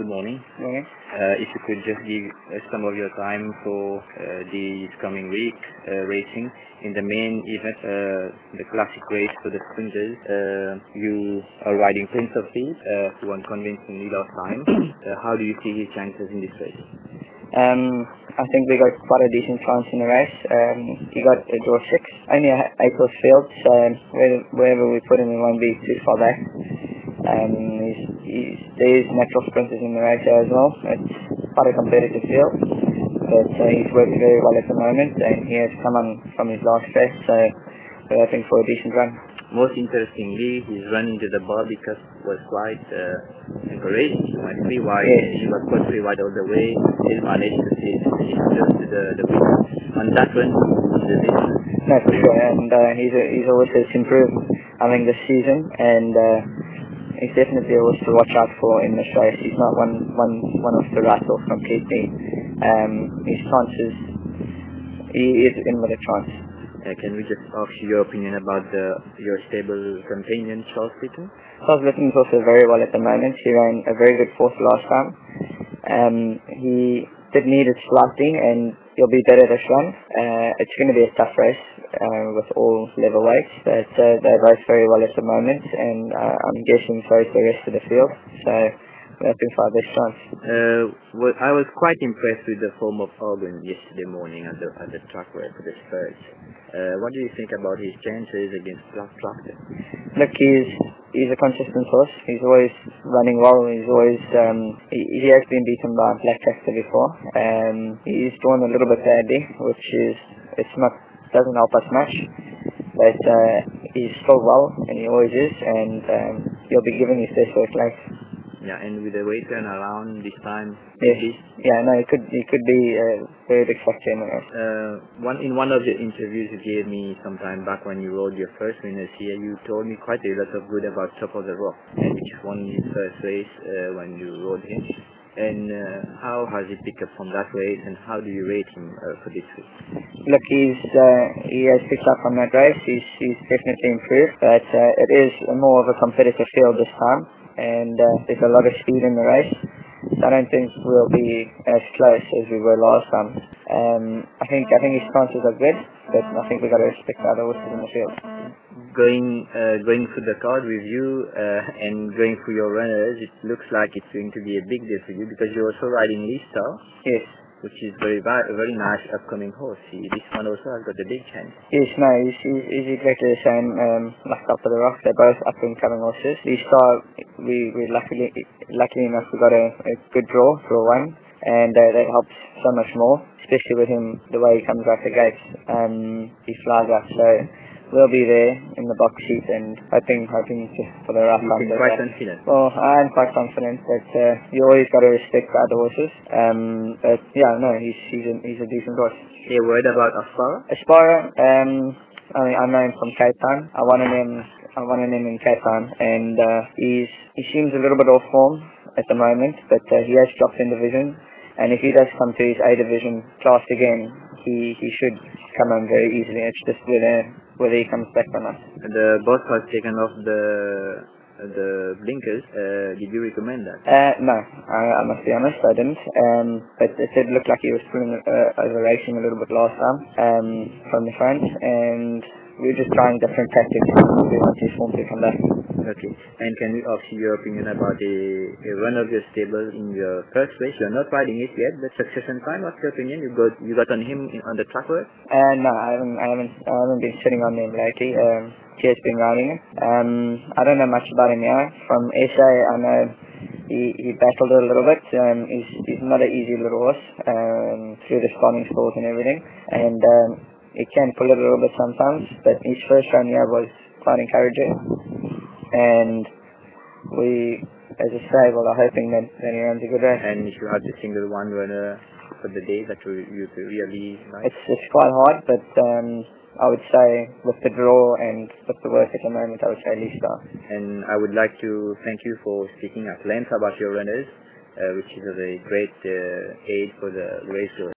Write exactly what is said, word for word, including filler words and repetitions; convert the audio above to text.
morning. Morning. Uh, if you could just give uh, some of your time for uh, this coming week uh, racing in the main event, uh, the classic race for the sprinters. Uh, you are riding Prince of Peace, uh, who won convincingly last time. Uh, how do you see his chances in this race? Um, I think we got quite a decent chance in the race. Um, he got a draw six, only a April field, so where, wherever we put him, he won't be too far back. Um, he's, he's, there's natural sprinters in the race as well. It's quite a competitive field, but uh, he's worked very well at the moment, and he has come on from his last race, so we're hoping for a decent run. Most interestingly, his run into the bar because was quite uh, encouraging. He went three wide, Yes. he was put three wide all the way, still managed to see finish close to the, the winner. On that run, the difference. No, for sure, and uh, he's a, he's always has improved, I think, this season, and uh, he's definitely always to watch out for in this race. He's not one one one of the write off completely. Um, his chances, he is in with a chance. Uh, can we just ask your opinion about the, your stable companion, Charles Litton? Charles Litton is also very well at the moment. He ran a very good fourth last time. Um, he did need it slightly, and he'll be better this run. Uh, it's going to be a tough race uh, with all level weights, but uh, they're both very well at the moment, and uh, I'm guessing so is the rest of the field. So we're hoping for our best chance. Uh, well, I was quite impressed with the form of Organ yesterday morning at the, at the track where for the Spurs. Uh, what do you think about his chances against Black Proctor? Look, he's he's a consistent horse. He's always running well. He's always um, he, he has been beaten by Black Tractor before. Um, he's drawn a little bit badly, which is it's not doesn't help us much. But uh, he's still well, and he always is, and um, he'll be giving his best work life. Yeah, and with the weight turn around this time, Yes. Yeah, no, he could he could be uh, very big factor in the race. Uh, one in one of the interviews you gave me some time back when you rode your first winners here, you told me quite a lot of good about Top of the Rock, and which won his first race uh, when you rode him. And uh, how has he picked up from that race, and how do you rate him uh, for this week? Look, he's uh, he has picked up from that race. He's he's definitely improved, but uh, it is more of a competitive field this time, and uh, there's a lot of speed in the race. So I don't think we'll be as close as we were last time. Um, I think I think his chances are good, but I think we've got to respect the other horses in the field. Going uh, going through the card with you uh, and going through your runners, it looks like it's going to be a big day for you because you're also riding Lista. Yes. Which is very a very nice upcoming horse. He, this one also has got a big chance. Yes, no, he's, he's, he's exactly the same um, like Top of the Rock. They're both up and coming horses. These star, we we luckily lucky enough we got a, a good draw for one, and uh, that helps so much more, especially with him the way he comes out the gates. Um, he flies up, so we'll be there in the box seat and hoping hoping to, for the right time. You're quite confident. Well, I'm quite confident that uh, you always got to respect the other horses. Um, but yeah, no, he's he's a, he's a decent horse. You're worried about Aspara? Aspara, um, I mean, I know him from Cape Town. I wanted him, I wanted him in Cape Town, and uh, he's he seems a little bit off form at the moment, but uh, he has dropped in division. And if he does come to his A division class again, he, he should come on very easily. It's just whether whether he comes back or not. The boss has taken off the the blinkers. Uh, did you recommend that? Uh, no, I, I must be honest, I didn't. Um, but it did look like he was pulling uh, over racing a little bit last time um, from the front, and we were just trying different tactics. We want his form to come back. Okay. And can we ask your opinion about a, a run of your stable in your first race? You're not riding it yet, but Succession Time. What's your opinion? You got you got on him in, on the track work? Uh, no, I haven't. I haven't. I haven't been sitting on him lately. Um, he has been riding it. Um, I don't know much about him yet. From S A, I know he he battled it a little bit. Um, he's he's not an easy little horse. Um, through the spawning stalls and everything, and um, he can pull it a little bit sometimes. But his first run here was quite encouraging. And we, as a stable, are hoping that, that he runs a good race. And if you had the single one runner for the day that you, you really like? It's, it's quite hard, but um, I would say with the draw and with the work at the moment, I would say Lista. And I would like to thank you for speaking at length about your runners, uh, which is a very great uh, aid for the race.